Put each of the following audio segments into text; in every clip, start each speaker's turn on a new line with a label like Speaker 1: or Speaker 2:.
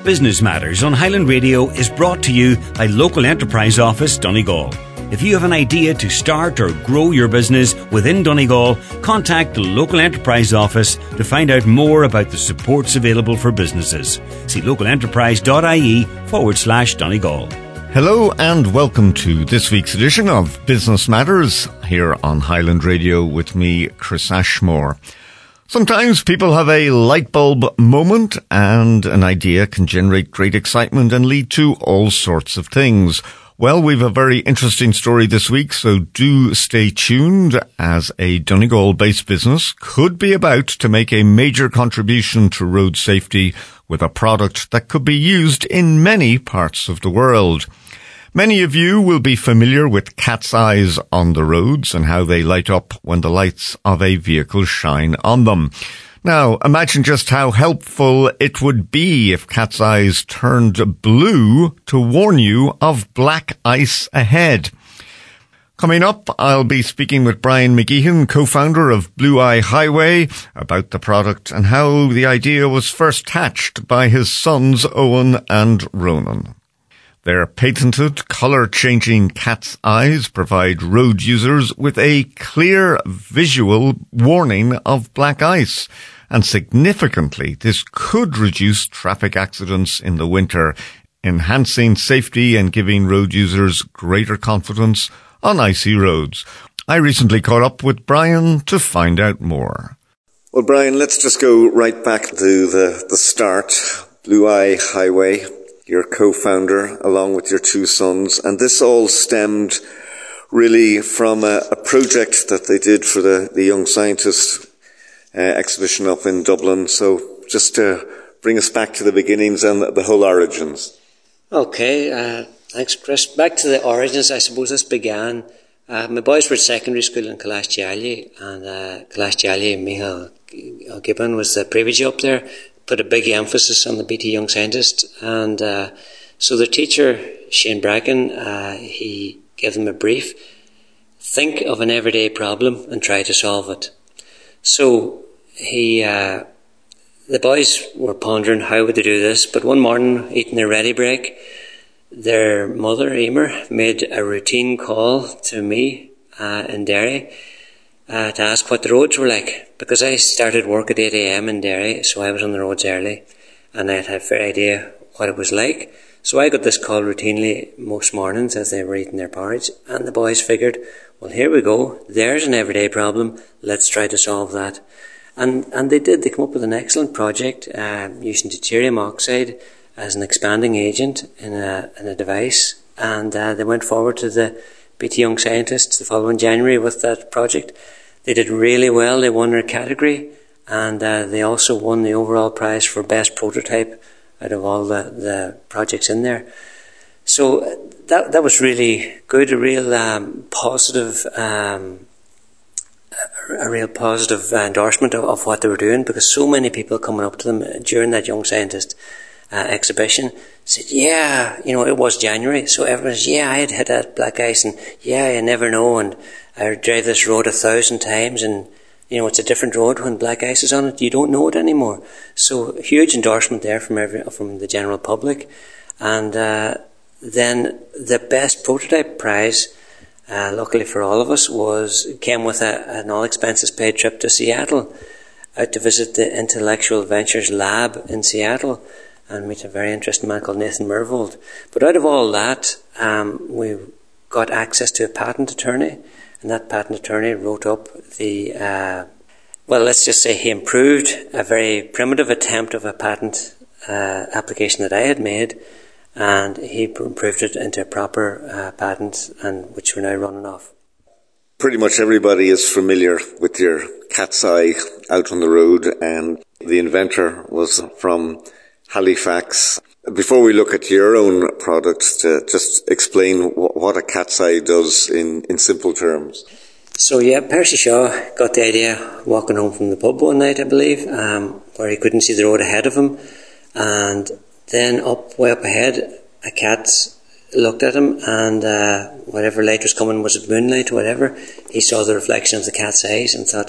Speaker 1: Business Matters on Highland Radio is brought to you by Local Enterprise Office, Donegal. If you have an idea to start or grow your business within Donegal, contact the Local Enterprise Office to find out more about the supports available for businesses. See localenterprise.ie/Donegal.
Speaker 2: Hello and welcome to this week's edition of Business Matters here on Highland Radio with me, Chris Ashmore. Sometimes people have a light bulb moment and an idea can generate great excitement and lead to all sorts of things. Well, we've a very interesting story this week, so do stay tuned as a Donegal-based business could be about to make a major contribution to road safety with a product that could be used in many parts of the world. Many of you will be familiar with cat's eyes on the roads and how they light up when the lights of a vehicle shine on them. Now, imagine just how helpful it would be if cat's eyes turned blue to warn you of black ice ahead. Coming up, I'll be speaking with Brian McGeehan, co-founder of Blue Eye Highway, about the product and how the idea was first hatched by his sons Owen and Ronan. Their patented colour-changing cat's eyes provide road users with a clear visual warning of black ice. And significantly, this could reduce traffic accidents in the winter, enhancing safety and giving road users greater confidence on icy roads. I recently caught up with Brian to find out more.
Speaker 3: Well, Brian, let's just go right back to the start. Blue Eye Highway. Your co-founder, along with your two sons, and this all stemmed really from a project that they did for the Young Scientist exhibition up in Dublin. So just to bring us back to the beginnings and the whole origins.
Speaker 4: Okay, thanks, Chris. Back to the origins, I suppose this began. My boys were at secondary school in Kalashtiali, and Kalashtiali, Michael Gibbon was the privy up there. Put a big emphasis on the BT Young Scientist, and so the teacher, Shane Bracken, he gave them a brief. Think of an everyday problem and try to solve it. So the boys were pondering how would they do this, but one morning, eating their ready break, their mother, Emer, made a routine call to me in Derry to ask what the roads were like, because I started work at 8 a.m. in Derry, so I was on the roads early, and I had a fair idea what it was like. So I got this call routinely most mornings as they were eating their porridge, and the boys figured, well, here we go, there's an everyday problem, let's try to solve that. And they did. They came up with an excellent project using deuterium oxide as an expanding agent in a device, and they went forward to the BT Young Scientists the following January with that project. They did really well. They won their category, and they also won the overall prize for best prototype out of all the projects in there. So that was really good, a real positive endorsement of what they were doing, because so many people coming up to them during that Young Scientist exhibition said, yeah, it was January, so everyone's, yeah, I had hit that black ice, and yeah, you never know, and I drive this road 1,000 times, and it's a different road when black ice is on it. You don't know it anymore. So huge endorsement there from the general public. And then the best prototype prize, luckily for all of us, came with an all expenses paid trip to Seattle, out to visit the Intellectual Ventures Lab in Seattle and meet a very interesting man called Nathan Mervold. But out of all that, we got access to a patent attorney, and that patent attorney wrote up let's just say he improved a very primitive attempt of a patent application that I had made, and he improved it into a proper patent, and which we're now running off.
Speaker 3: Pretty much everybody is familiar with your cat's eye out on the road, and the inventor was from Halifax. Before we look at your own products, to just explain what a cat's eye does in simple terms.
Speaker 4: So yeah, Percy Shaw got the idea walking home from the pub one night, I believe, where he couldn't see the road ahead of him, and then way up ahead, a cat looked at him, and whatever light was coming, was it moonlight, whatever, he saw the reflection of the cat's eyes and thought,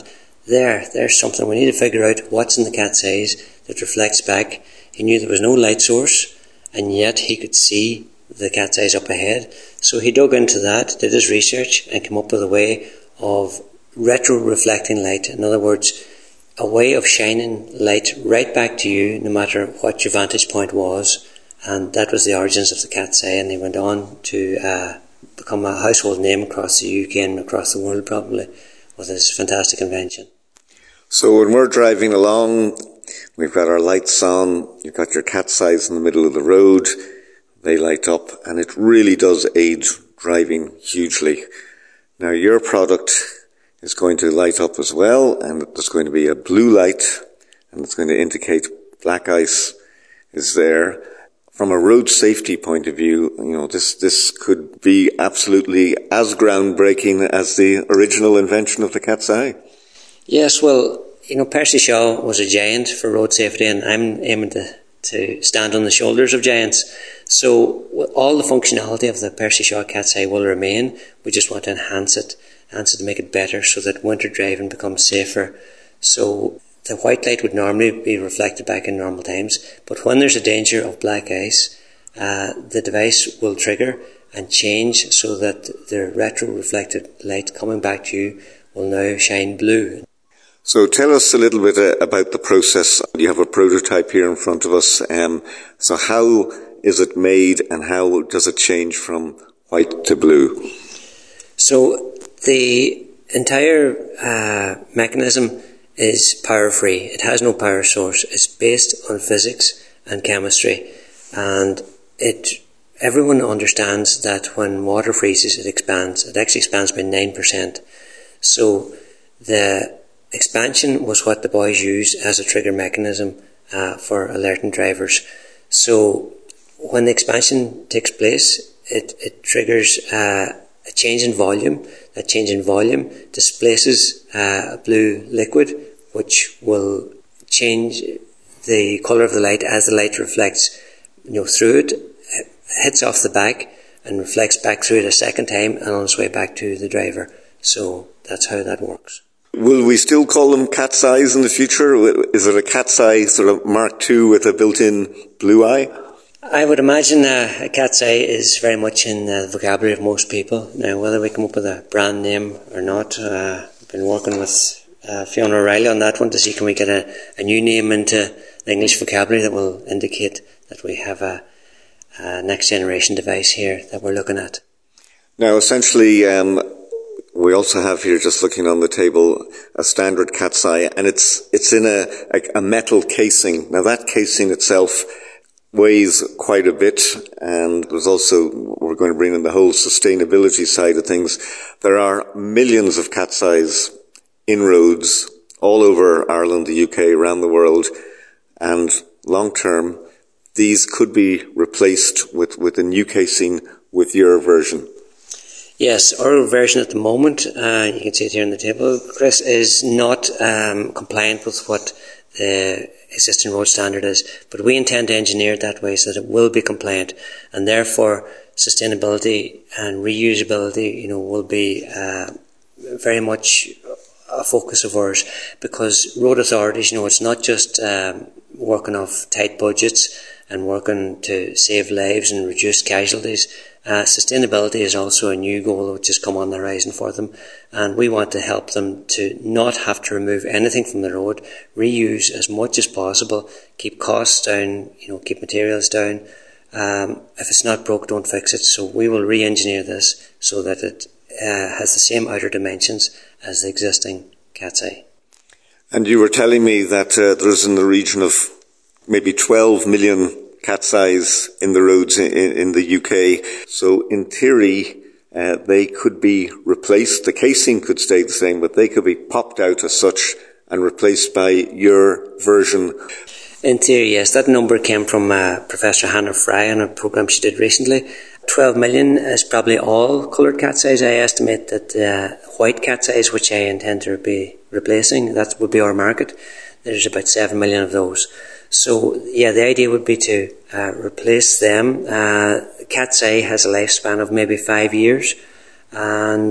Speaker 4: there's something. We need to figure out what's in the cat's eyes that reflects back. He knew there was no light source, and yet he could see the cat's eyes up ahead. So he dug into that, did his research, and came up with a way of retro-reflecting light. In other words, a way of shining light right back to you, no matter what your vantage point was. And that was the origins of the cat's eye, and he went on to become a household name across the UK and across the world, probably, with his fantastic invention.
Speaker 3: So when we're driving along, we've got our lights on, you've got your cat's eyes in the middle of the road, they light up, and it really does aid driving hugely. Now your product is going to light up as well, and there's going to be a blue light, and it's going to indicate black ice is there. From a road safety point of view, this could be absolutely as groundbreaking as the original invention of the cat's eye. Yes, well, Percy Shaw was a giant for road safety, and I'm aiming to stand on the shoulders of giants. So all the functionality of the Percy Shaw cat's eye will remain. We just want to enhance it to make it better so that winter driving becomes safer. So the white light would normally be reflected back in normal times, but when there's a danger of black ice, the device will trigger and change so that the retro-reflected light coming back to you will now shine blue. So tell us a little bit about the process. You have a prototype here in front of us. So how is it made, and how does it change from white to blue? So the entire mechanism is power-free. It has no power source. It's based on physics and chemistry, and everyone understands that when water freezes, it expands. It actually expands by 9%. So the expansion was what the boys used as a trigger mechanism for alerting drivers. So when the expansion takes place, it triggers a change in volume. That change in volume displaces a blue liquid, which will change the colour of the light as the light reflects through it, hits off the back and reflects back through it a second time and on its way back to the driver. So that's how that works. Will we still call them cat's eyes in the future? Is it a cat's eye sort of Mark II with a built-in blue eye? I would imagine a cat's eye is very much in the vocabulary of most people. Now, whether we come up with a brand name or not, I've been working with Fiona O'Reilly on that one to see can we get a new name into the English vocabulary that will indicate that we have a next generation device here that we're looking at. Now, essentially, we also have here, just looking on the table, a standard cat's eye, and it's in a metal casing. Now, that casing itself weighs quite a bit, and we're going to bring in the whole sustainability side of things. There are millions of cat's eyes in roads all over Ireland, the UK, around the world, and long term, these could be replaced with a new casing with your version. Yes, our version at the moment, you can see it here on the table, Chris, is not compliant with what the existing road standard is, but we intend to engineer it that way so that it will be compliant, and therefore sustainability and reusability, will be very much a focus of ours, because road authorities, it's not just working off tight budgets and working to save lives and reduce casualties. Sustainability is also a new goal which has come on the horizon for them, and we want to help them to not have to remove anything from the road, reuse as much as possible, keep costs down, keep materials down. If it's not broke, don't fix it. So we will re-engineer this so that it has the same outer dimensions as the existing cat's eye. And you were telling me that there's in the region of maybe 12 million cat's eyes in the roads in the UK. So in theory, they could be replaced. The casing could stay the same, but they could be popped out as such and replaced by your version. In theory, yes. That number came from Professor Hannah Fry on a programme she did recently. 12 million is probably all coloured cat's eyes. I estimate that white cat's eyes, which I intend to be replacing, that would be our market. There's about 7 million of those. So, yeah, the idea would be to replace them. Cat's eye has a lifespan of maybe 5 years, and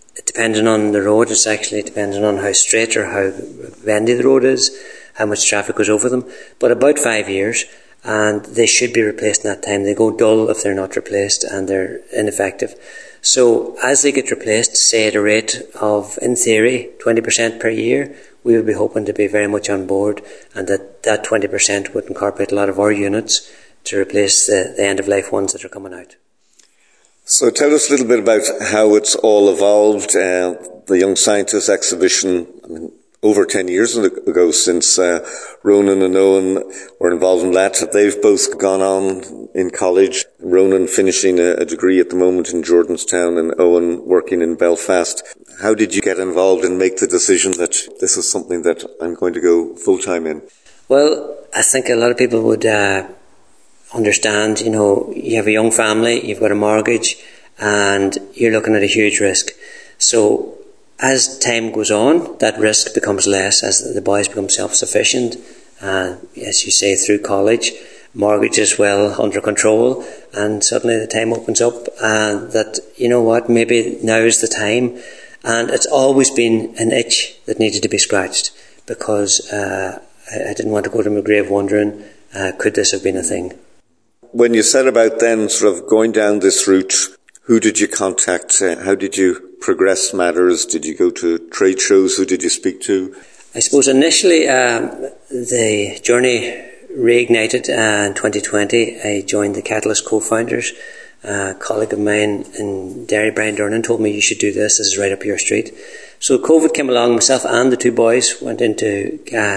Speaker 4: depending on the road, it's actually depending on how straight or how bendy the road is, how much traffic goes over them. But about 5 years, and they should be replaced in that time. They go dull if they're not replaced, and they're ineffective. So as they get replaced, say at a rate of, in theory, 20% per year, we would be hoping to be very much on board, and that 20% would incorporate a lot of our units to replace the end-of-life ones that are coming out.
Speaker 3: So tell us a little bit about how it's all evolved. The Young Scientists exhibition, over 10 years ago since Ronan and Owen were involved in that. They've both gone on in college. Ronan finishing a degree at the moment in Jordanstown and Owen working in Belfast. How did you get involved and make the decision that this is something that I'm going to go full-time in?
Speaker 4: Well, I think a lot of people would understand, you have a young family, you've got a mortgage, and you're looking at a huge risk. So as time goes on, that risk becomes less as the boys become self-sufficient. As you say, through college, mortgage is well under control, and suddenly the time opens up that, maybe now is the time. And it's always been an itch that needed to be scratched, because I didn't want to go to my grave wondering, could this have been a thing?
Speaker 3: When you set about then sort of going down this route, who did you contact? How did you progress matters? Did you go to trade shows? Who did you speak to?
Speaker 4: I suppose initially the journey reignited in 2020. I joined the Catalyst co-founders. A colleague of mine in Derry, Brian Durnan, told me, you should do this. This is right up your street. So COVID came along. Myself and the two boys went into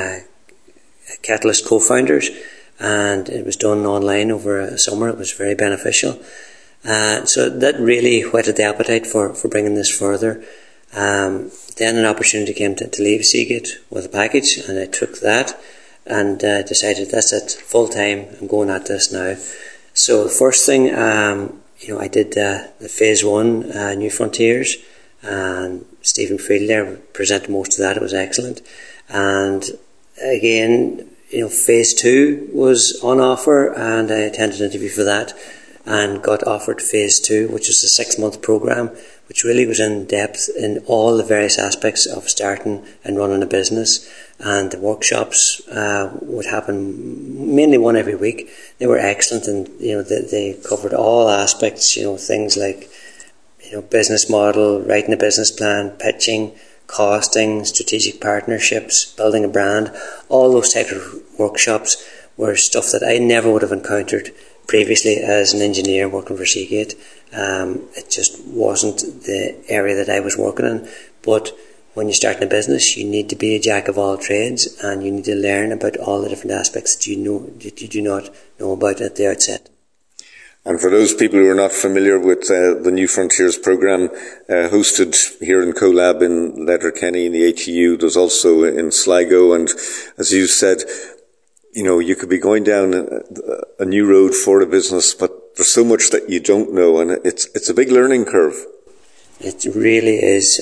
Speaker 4: Catalyst co-founders, and it was done online over a summer. It was very beneficial. So that really whetted the appetite for bringing this further. Then an opportunity came to leave Seagate with a package, and I took that and decided that's it, full time, I'm going at this now. So the first thing, I did the phase 1, New Frontiers, and Stephen Field there presented most of that. It was excellent. And again, phase 2 was on offer, and I attended an interview for that and got offered phase 2, which was a 6-month program, which really was in depth in all the various aspects of starting and running a business. And the workshops would happen mainly one every week. They were excellent, and they covered all aspects, things like business model, writing a business plan, pitching, costing, strategic partnerships, building a brand. All those types of workshops were stuff that I never would have encountered previously as an engineer working for Seagate. It just wasn't the area that I was working in. But when you start in a business, you need to be a jack of all trades, and you need to learn about all the different aspects that you do not know about at the outset.
Speaker 3: And for those people who are not familiar with the New Frontiers program, hosted here in CoLab in Letterkenny in the ATU, there's also in Sligo, and as you said, you could be going down a new road for a business, but there's so much that you don't know, and it's a big learning curve.
Speaker 4: It really is.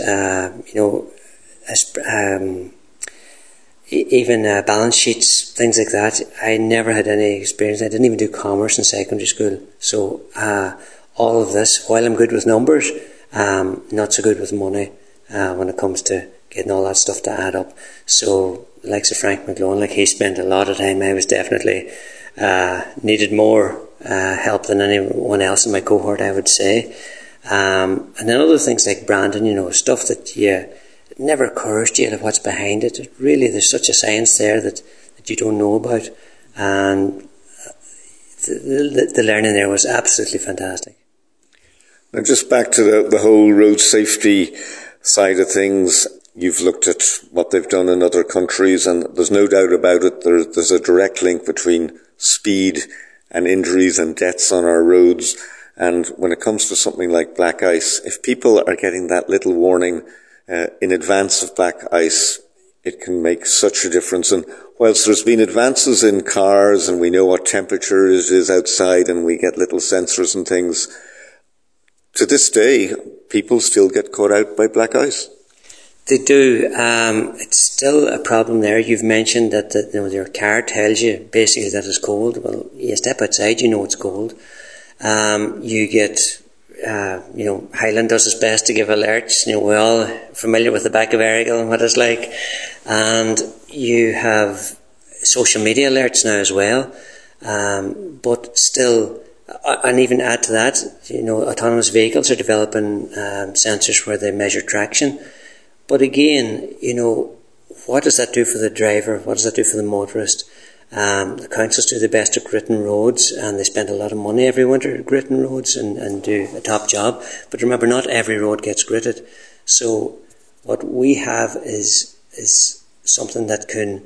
Speaker 4: Even balance sheets, things like that. I never had any experience. I didn't even do commerce in secondary school. So all of this, while I'm good with numbers, not so good with money when it comes to getting all that stuff to add up. So the likes of Frank McGlone, he spent a lot of time. I was definitely needed more help than anyone else in my cohort, I would say. And then other things like branding, stuff that it never occurs to you what's behind it. Really, there's such a science there that you don't know about. And the learning there was absolutely fantastic.
Speaker 3: Now, just back to the whole road safety side of things, you've looked at what they've done in other countries, and there's no doubt about it, there's a direct link between speed and injuries and deaths on our roads. And when it comes to something like black ice, if people are getting that little warning in advance of black ice, it can make such a difference. And whilst there's been advances in cars, and we know what temperature it is outside, and we get little sensors and things, to this day, people still get caught out by black ice.
Speaker 4: They do. It's still a problem there. You've mentioned that your car tells you basically that it's cold. Well, you step outside, you know it's cold. You get Highland does its best to give alerts. We're all familiar with the back of Errigal and what it's like. And you have social media alerts now as well. But still, and even add to that, autonomous vehicles are developing sensors where they measure traction. But again, what does that do for the driver? What does that do for the motorist? The councils do the best at gritting roads, and they spend a lot of money every winter gritting roads and do a top job. But remember, not every road gets gritted. So what we have is something that can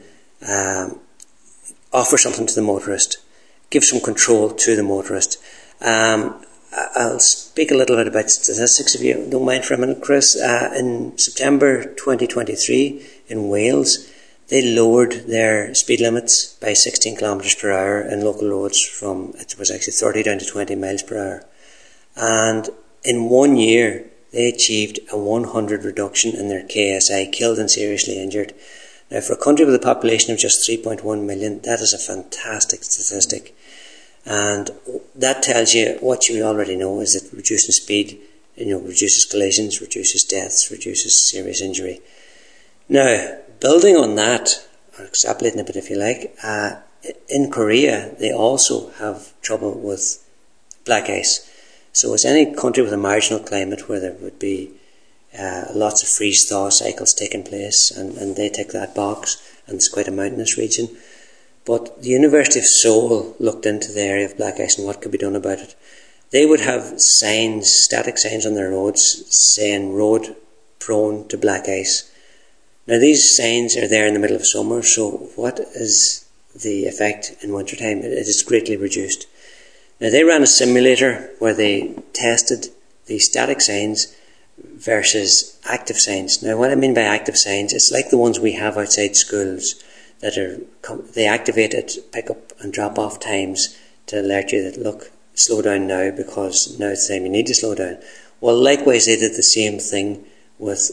Speaker 4: offer something to the motorist, give some control to the motorist. I'll speak a little bit about statistics, if you don't mind for a minute, Chris. In September 2023 in Wales, they lowered their speed limits by 16 kilometres per hour in local roads from, it was actually 30 down to 20 miles per hour. And in 1 year, they achieved a 100 reduction in their KSI, killed and seriously injured. Now, for a country with a population of just 3.1 million, that is a fantastic statistic. And that tells you what you already know, is that reducing speed, reduces collisions, reduces deaths, reduces serious injury. Now, building on that, or extrapolating a bit if you like, in Korea they also have trouble with black ice. So it's any country with a marginal climate where there would be lots of freeze-thaw cycles taking place, and they tick that box, and it's quite a mountainous region. But the University of Seoul looked into the area of black ice and what could be done about it. They would have signs, static signs on their roads saying road prone to black ice. Now these signs are there in the middle of summer, so what is the effect in wintertime? It is greatly reduced. Now they ran a simulator where they tested the static signs versus active signs. Now what I mean by active signs, it's like the ones we have outside schools that they activate at pick up and drop off times to alert you that, look, slow down now because now it's time you need to slow down. Well, likewise they did the same thing with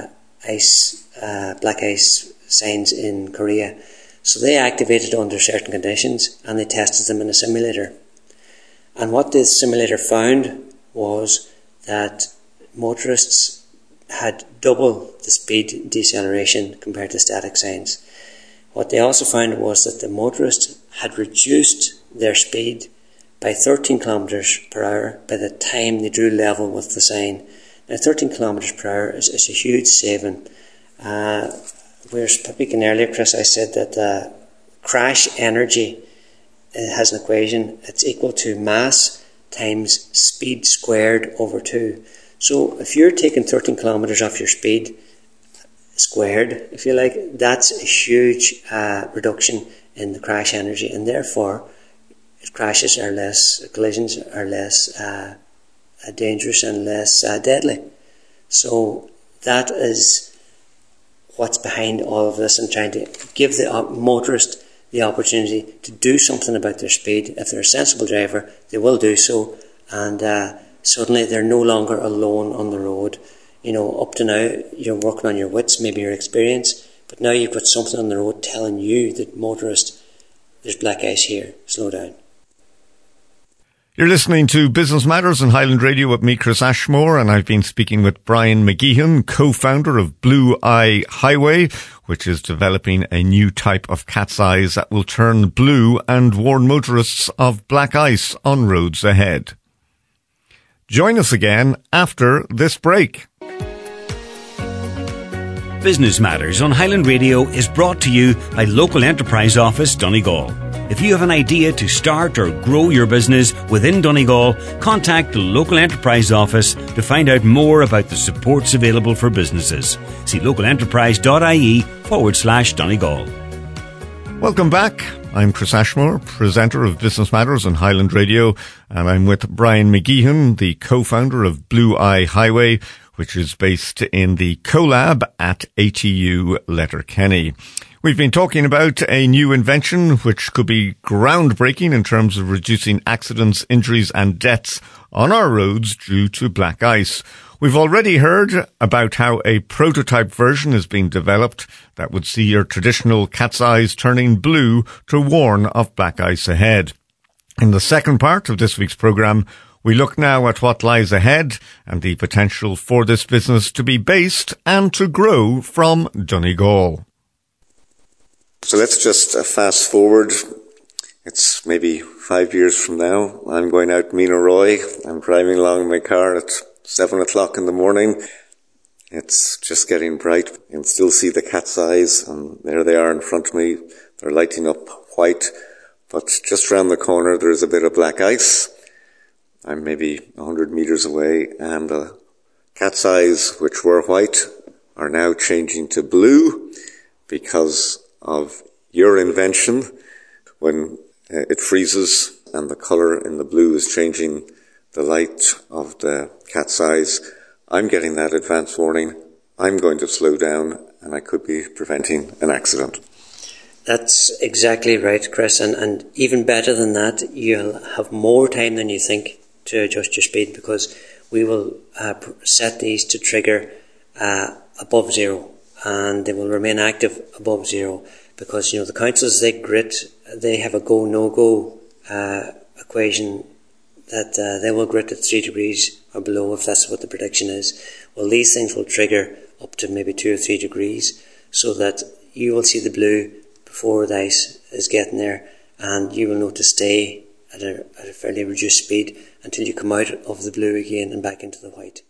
Speaker 4: black ice signs in Korea. So they activated under certain conditions and they tested them in a simulator. And what the simulator found was that motorists had double the speed deceleration compared to static signs. What they also found was that the motorists had reduced their speed by 13 kilometres per hour by the time they drew level with the sign. Now 13 kilometres per hour is a huge saving. We were speaking earlier, Chris, I said that crash energy has an equation. It's equal to mass times speed squared over 2. So if you're taking 13 kilometres off your speed squared, if you like, that's a huge reduction in the crash energy, and therefore collisions are less dangerous and less deadly. So that is what's behind all of this, and trying to give the motorist the opportunity to do something about their speed. If they're a sensible driver, they will do so, and suddenly they're no longer alone on the road. Up to now, you're working on your wits, maybe your experience, but now you've got something on the road telling you, that motorist, there's black ice here, slow down.
Speaker 2: You're listening to Business Matters on Highland Radio with me, Chris Ashmore, and I've been speaking with Brian McGeehan, co-founder of Blue Eye Highway, which is developing a new type of cat's eyes that will turn blue and warn motorists of black ice on roads ahead. Join us again after this break.
Speaker 1: Business Matters on Highland Radio is brought to you by Local Enterprise Office Donegal. If you have an idea to start or grow your business within Donegal, contact the Local Enterprise Office to find out more about the supports available for businesses. See localenterprise.ie/Donegal.
Speaker 2: Welcome back. I'm Chris Ashmore, presenter of Business Matters on Highland Radio, and I'm with Brian McGeehan, the co-founder of Blue Eye Highway, which is based in the CoLab at ATU Letterkenny. We've been talking about a new invention which could be groundbreaking in terms of reducing accidents, injuries and deaths on our roads due to black ice. We've already heard about how a prototype version is being developed that would see your traditional cat's eyes turning blue to warn of black ice ahead. In the second part of this week's programme, We look now at what lies ahead and the potential for this business to be based and to grow from Donegal.
Speaker 3: So let's just fast forward. It's maybe 5 years from now. I'm going out Menaroy. I'm driving along in my car at 7 o'clock in the morning. It's just getting bright. You can still see the cat's eyes, and there they are in front of me. They're lighting up white. But just round the corner, there's a bit of black ice. I'm maybe 100 meters away, and the cat's eyes, which were white, are now changing to blue because of your invention. When it freezes and the colour in the blue is changing the light of the cat's eyes, I'm getting that advance warning. I'm going to slow down, and I could be preventing an accident.
Speaker 4: That's exactly right, Chris, and even better than that, you'll have more time than you think to adjust your speed, because we will set these to trigger above zero, and they will remain active above zero, because the councils, they have a go no go equation that they will grit at 3 degrees or below if that's what the prediction is. Well, these things will trigger up to maybe 2 or 3 degrees, so that you will see the blue before the ice is getting there, and you will know to stay at a fairly reduced speed until you come out of the blue again and back into the white.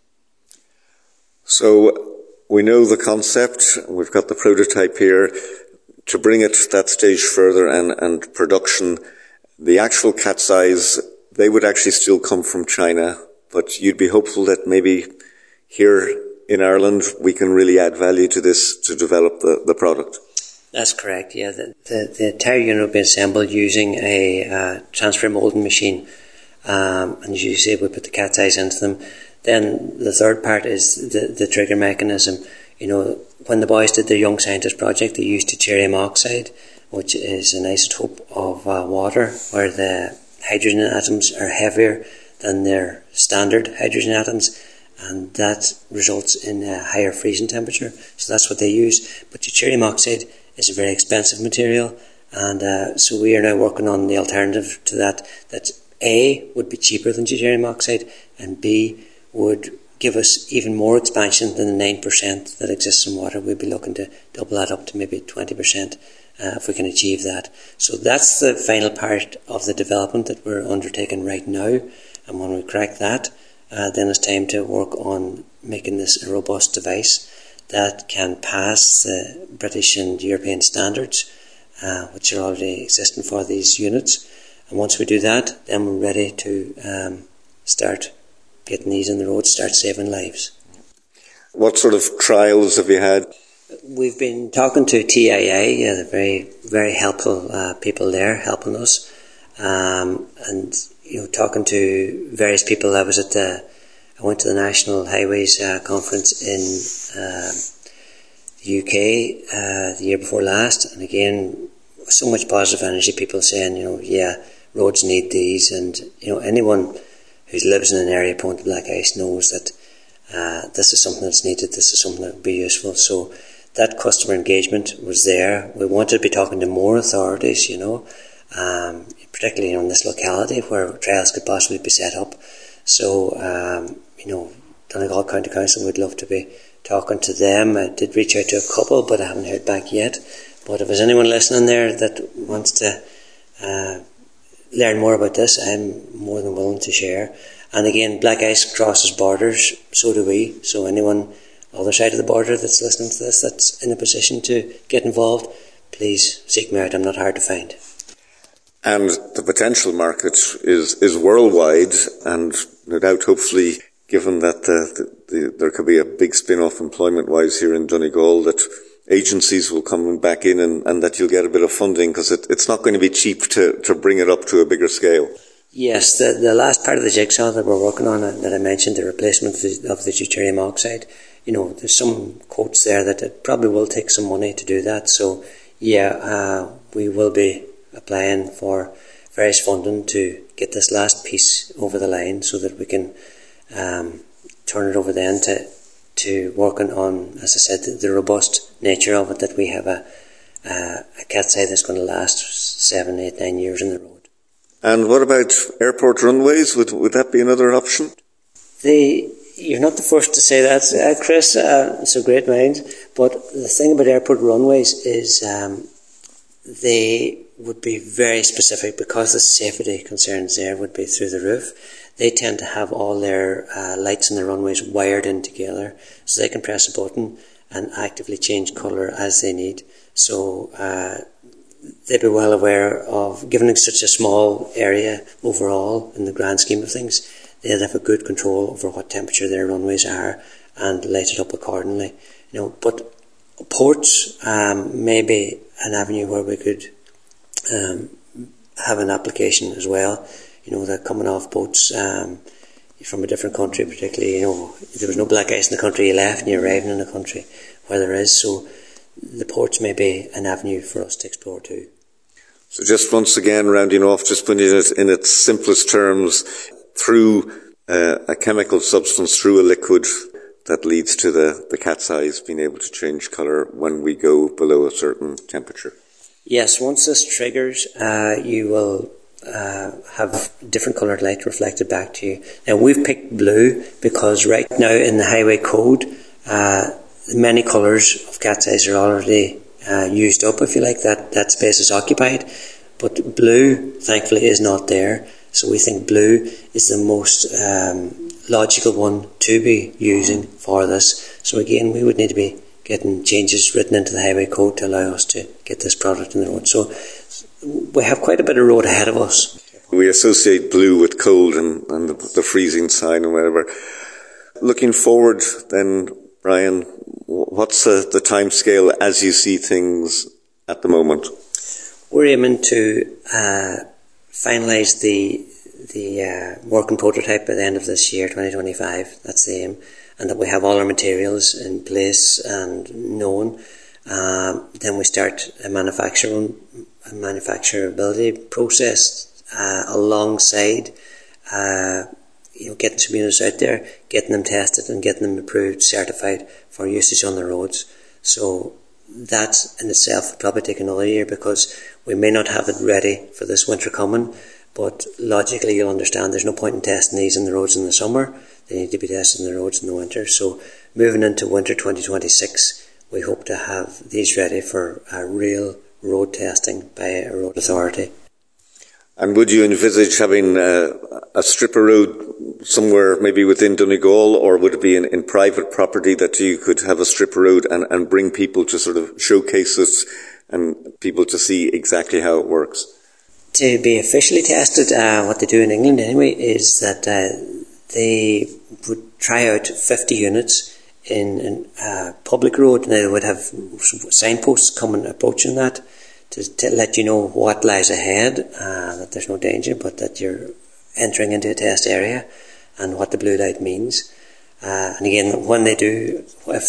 Speaker 3: So we know the concept, we've got the prototype here. To bring it that stage further and production, the actual cat's eyes, they would actually still come from China, but you'd be hopeful that maybe here in Ireland we can really add value to this to develop the product.
Speaker 4: That's correct, yeah. The entire unit will be assembled using a transfer molding machine, and as you say, we put the cat's eyes into them. Then the third part is the trigger mechanism. When the boys did their Young Scientist project, they used deuterium oxide, which is an isotope of water, where the hydrogen atoms are heavier than their standard hydrogen atoms, and that results in a higher freezing temperature. So that's what they use. But deuterium oxide is a very expensive material, and so we are now working on the alternative to that A, would be cheaper than deuterium oxide, and B, would give us even more expansion than the 9% that exists in water. We'd be looking to double that up to maybe 20% if we can achieve that. So that's the final part of the development that we're undertaking right now, and when we crack that, then it's time to work on making this a robust device that can pass the British and European standards, which are already existing for these units. And once we do that, then we're ready to start getting these on the road, start saving lives.
Speaker 3: What sort of trials have you had?
Speaker 4: We've been talking to TIA, they're very, very helpful people there helping us, and talking to various people. I went to the National Highways conference in the UK the year before last, and again, so much positive energy, people saying, roads need these, and anyone who lives in an area prone to black ice knows that this is something that's needed, this is something that would be useful. So that customer engagement was there. We wanted to be talking to more authorities, particularly in this locality where trials could possibly be set up. So, Donegal County Council would love to be talking to them. I did reach out to a couple, but I haven't heard back yet. But if there's anyone listening there that wants to learn more about this, I'm more than willing to share. And again, black ice crosses borders, so do we. So anyone other side of the border that's listening to this, that's in a position to get involved, please seek me out. I'm not hard to find.
Speaker 3: And the potential market is worldwide, and no doubt, hopefully, given that there could be a big spin-off employment-wise here in Donegal, that agencies will come back in and that you'll get a bit of funding, because it's not going to be cheap to bring it up to a bigger scale.
Speaker 4: Yes, the last part of the jigsaw that we're working on, that I mentioned, the replacement of the deuterium oxide, there's some quotes there that it probably will take some money to do that. So, we will be applying for various funding to get this last piece over the line, so that we can turn it over then to working on, as I said, the robust nature of it, that we have a cat's eye that's going to last 7, 8, 9 years in the road.
Speaker 3: And what about airport runways? Would that be another option?
Speaker 4: You're not the first to say that, Chris. It's a great mind. But the thing about airport runways is they would be very specific because the safety concerns there would be through the roof. They tend to have all their lights in the runways wired in together, so they can press a button and actively change colour as they need. So they'd be well aware of, given such a small area overall in the grand scheme of things, they'd have a good control over what temperature their runways are and light it up accordingly. But ports may be an avenue where we could have an application as well. They're coming off boats from a different country, particularly, there was no black ice in the country you left and you're arriving in a country where there is. So the ports may be an avenue for us to explore too.
Speaker 3: So just once again, rounding off, just putting it in its simplest terms, through a chemical substance, through a liquid that leads to the cat's eyes being able to change colour when we go below a certain temperature.
Speaker 4: Yes, once this triggers, you will have different coloured light reflected back to you. Now, we've picked blue because right now in the highway code, many colours of cat's eyes are already used up, if you like. That space is occupied. But blue, thankfully, is not there. So we think blue is the most logical one to be using for this. So again, we would need to be getting changes written into the highway code to allow us to get this product in the road. So we have quite a bit of road ahead of us.
Speaker 3: We associate blue with cold and the freezing sign and whatever. Looking forward then, Brian, what's the time scale as you see things at the moment?
Speaker 4: We're aiming to finalise the working prototype by the end of this year, 2025. That's the aim. And that we have all our materials in place and known. Then we start a manufacturability process alongside getting some units out there, getting them tested and getting them approved, certified for usage on the roads. So that in itself will probably take another year because we may not have it ready for this winter coming, but logically you'll understand there's no point in testing these in the roads in the summer. They need to be tested in the roads in the winter. So moving into winter 2026, we hope to have these ready for real road testing by a road authority.
Speaker 3: And would you envisage having a stripper road somewhere maybe within Donegal, or would it be in private property that you could have a stripper road and bring people to sort of showcase it and people to see exactly how it works?
Speaker 4: To be officially tested, what they do in England anyway is that they would try out 50 units in a public road, and they would have signposts approaching that to let you know what lies ahead, that there's no danger, but that you're entering into a test area and what the blue light means. And again, when they do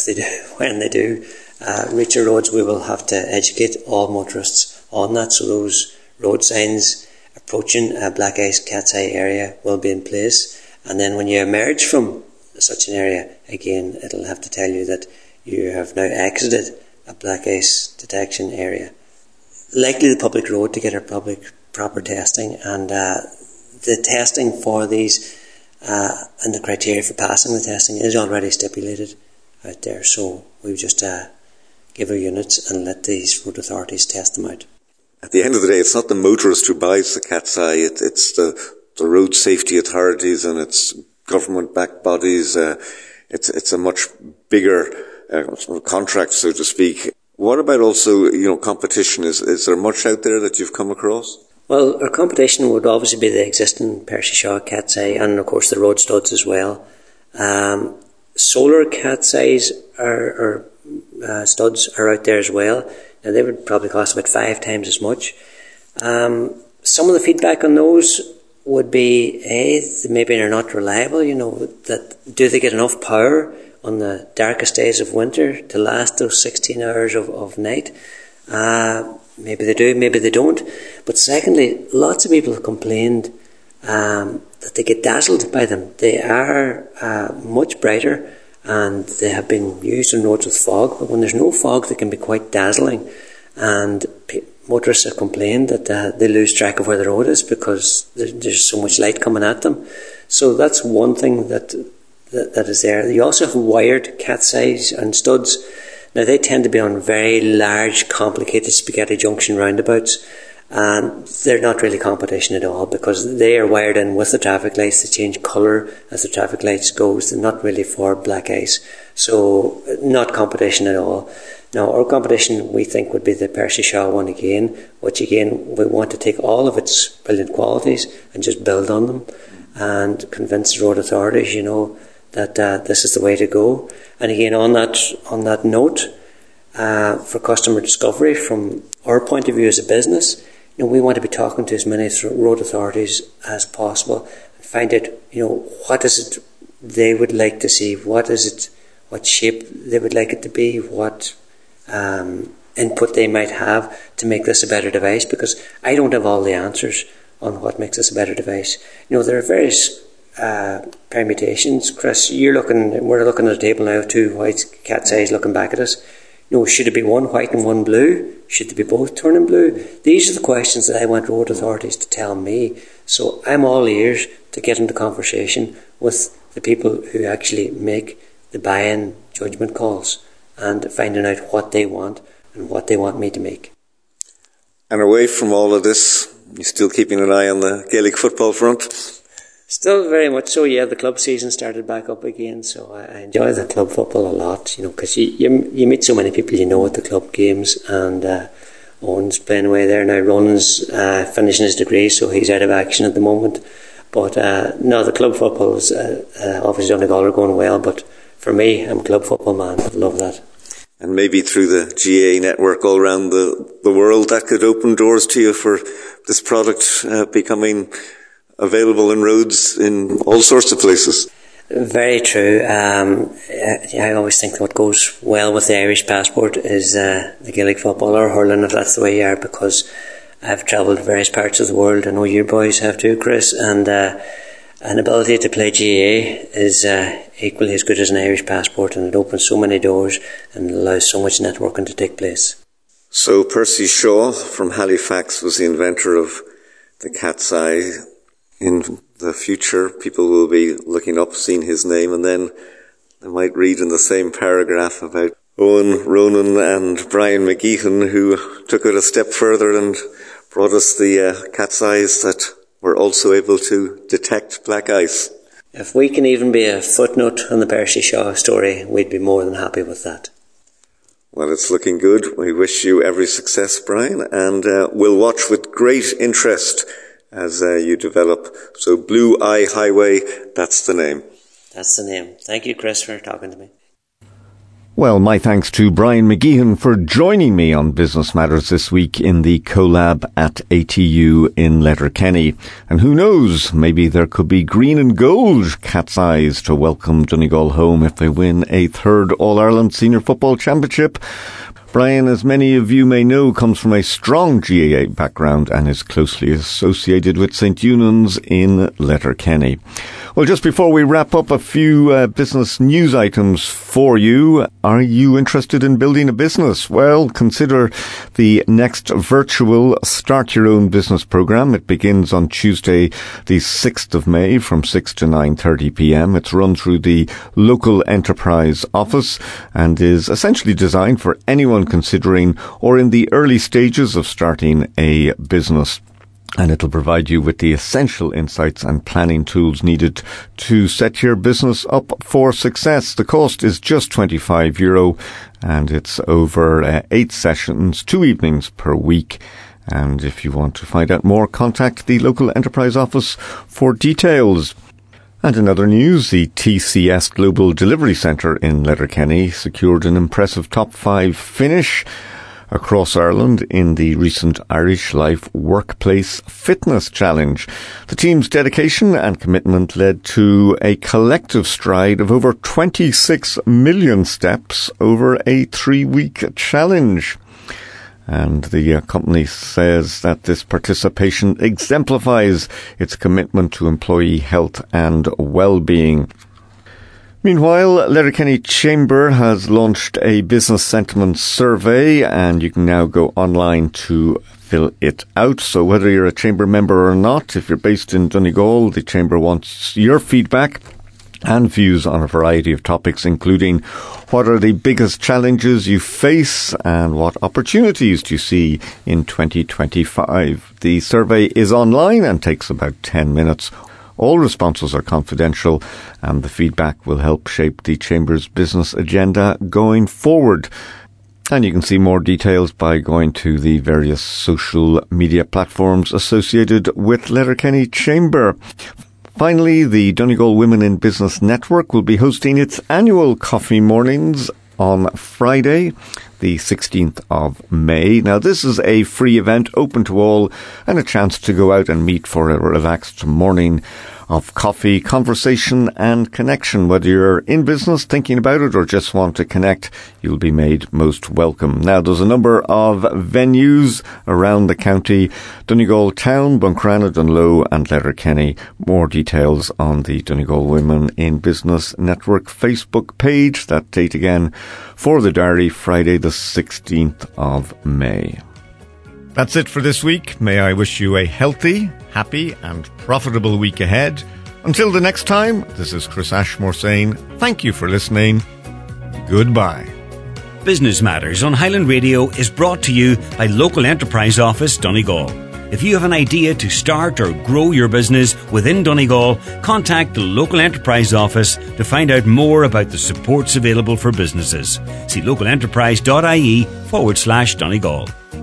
Speaker 4: reach the roads, we will have to educate all motorists on that. So those road signs approaching a black ice cat's eye area will be in place. And then when you emerge from such an area, again, it'll have to tell you that you have now exited a black ice detection area. Likely the public road to get our proper testing, and the testing for these and the criteria for passing the testing is already stipulated out there. So we just give our units and let these road authorities test them out.
Speaker 3: At the end of the day, it's not the motorist who buys the cat's eye, it's the road safety authorities and it's government-backed bodies. It's a much bigger contract, so to speak. What about also, competition? Is there much out there that you've come across?
Speaker 4: Well, our competition would obviously be the existing Percy Shaw cat's eye and, of course, the road studs as well. Solar cat's eyes or studs are out there as well. Now, they would probably cost about 5 times as much. Some of the feedback on those would be, maybe they're not reliable, that do they get enough power on the darkest days of winter to last those 16 hours of night? Maybe they do, maybe they don't. But secondly, lots of people have complained that they get dazzled by them. They are much brighter and they have been used on roads with fog, but when there's no fog they can be quite dazzling, and motorists have complained that they lose track of where the road is because there's so much light coming at them. So that's one thing that is there. You also have wired cat's eyes and studs. Now they tend to be on very large, complicated spaghetti junction roundabouts, and they're not really competition at all because they are wired in with the traffic lights. They change colour as the traffic lights goes. They're not really for black eyes, so not competition at all. Now our competition we think would be the Percy Shaw one again, which again we want to take all of its brilliant qualities and just build on them and convince the road authorities, that this is the way to go. And again, on that note, for customer discovery, from our point of view as a business, we want to be talking to as many road authorities as possible and find out, what is it they would like to see, what shape they would like it to be, what input they might have to make this a better device, because I don't have all the answers on what makes this a better device. There are various permutations. Chris, we're looking at a table now of two white cat's eyes looking back at us. Should it be one white and one blue? Should they be both turning blue? These are the questions that I want road authorities to tell me. So I'm all ears to get into conversation with the people who actually make the buy-in judgment calls and finding out what they want and what they want me to make.
Speaker 3: And away from all of this, you're still keeping an eye on the Gaelic football front?
Speaker 4: Still very much so, yeah. The club season started back up again, so I enjoy the club football a lot, because you meet so many people at the club games, and Owen's playing away there now. Ronan's finishing his degree, so he's out of action at the moment. But no, the club football is obviously Donegal are going well, but for me, I'm a club football man. I love that. And
Speaker 3: maybe through the GA network all around the world, that could open doors to you for this product becoming available in roads in all sorts of places.
Speaker 4: Very true. I always think what goes well with the Irish passport is the Gaelic football or hurling, if that's the way you are, because I've travelled to various parts of the world. I know you boys have too, Chris, and an ability to play GA is equally as good as an Irish passport, and it opens so many doors and allows so much networking to take place.
Speaker 3: So Percy Shaw from Halifax was the inventor of the cat's eye. In the future, people will be looking up, seeing his name, and then they might read in the same paragraph about Owen, Ronan and Brian McGeechan, who took it a step further and brought us the cat's eyes that were also able to detect black ice.
Speaker 4: If we can even be a footnote on the Percy Shaw story, we'd be more than happy with that.
Speaker 3: Well, it's looking good. We wish you every success, Brian, and we'll watch with great interest as you develop. So Blue Eye Highway, that's the name.
Speaker 4: That's the name. Thank you, Chris, for talking to me.
Speaker 2: Well, my thanks to Brian McGeechan for joining me on Business Matters this week in the collab at ATU in Letterkenny. And who knows, maybe there could be green and gold cat's eyes to welcome Donegal home if they win a third All-Ireland Senior Football Championship. Brian, as many of you may know, comes from a strong GAA background and is closely associated with St. Eunan's in Letterkenny. Well, just before we wrap up, a few business news items for you. Are you interested in building a business? Well, consider the next virtual Start Your Own Business program. It begins on Tuesday, the 6th of May from 6 to 9:30 p.m. It's run through the local enterprise office and is essentially designed for anyone considering or in the early stages of starting a business. And it'll provide you with the essential insights and planning tools needed to set your business up for success. The cost is just €25 and it's over 8 sessions, 2 evenings per week. And if you want to find out more, contact the local enterprise office for details. And in other news, the TCS Global Delivery Centre in Letterkenny secured an impressive top 5 finish across Ireland in the recent Irish Life Workplace Fitness Challenge. The team's dedication and commitment led to a collective stride of over 26 million steps over a 3-week challenge. And the company says that this participation exemplifies its commitment to employee health and well-being. Meanwhile, Letterkenny Chamber has launched a business sentiment survey, and you can now go online to fill it out. So whether you're a Chamber member or not, if you're based in Donegal, the Chamber wants your feedback and views on a variety of topics, including what are the biggest challenges you face and what opportunities do you see in 2025. The survey is online and takes about 10 minutes. All responses are confidential, and the feedback will help shape the Chamber's business agenda going forward. And you can see more details by going to the various social media platforms associated with Letterkenny Chamber. Finally, the Donegal Women in Business Network will be hosting its annual coffee mornings on Friday, the 16th of May. Now, this is a free event open to all and a chance to go out and meet for a relaxed morning of coffee, conversation and connection. Whether you're in business, thinking about it, or just want to connect, you'll be made most welcome. Now, there's a number of venues around the county: Donegal Town, Buncrana, Dunloe and Letterkenny. More details on the Donegal Women in Business Network Facebook page. That date again for the diary, Friday the 16th of May. That's it for this week. May I wish you a healthy, happy and profitable week ahead. Until the next time, this is Chris Ashmore saying thank you for listening. Goodbye.
Speaker 1: Business Matters on Highland Radio is brought to you by Local Enterprise Office Donegal. If you have an idea to start or grow your business within Donegal, contact the Local Enterprise Office to find out more about the supports available for businesses. See localenterprise.ie/Donegal.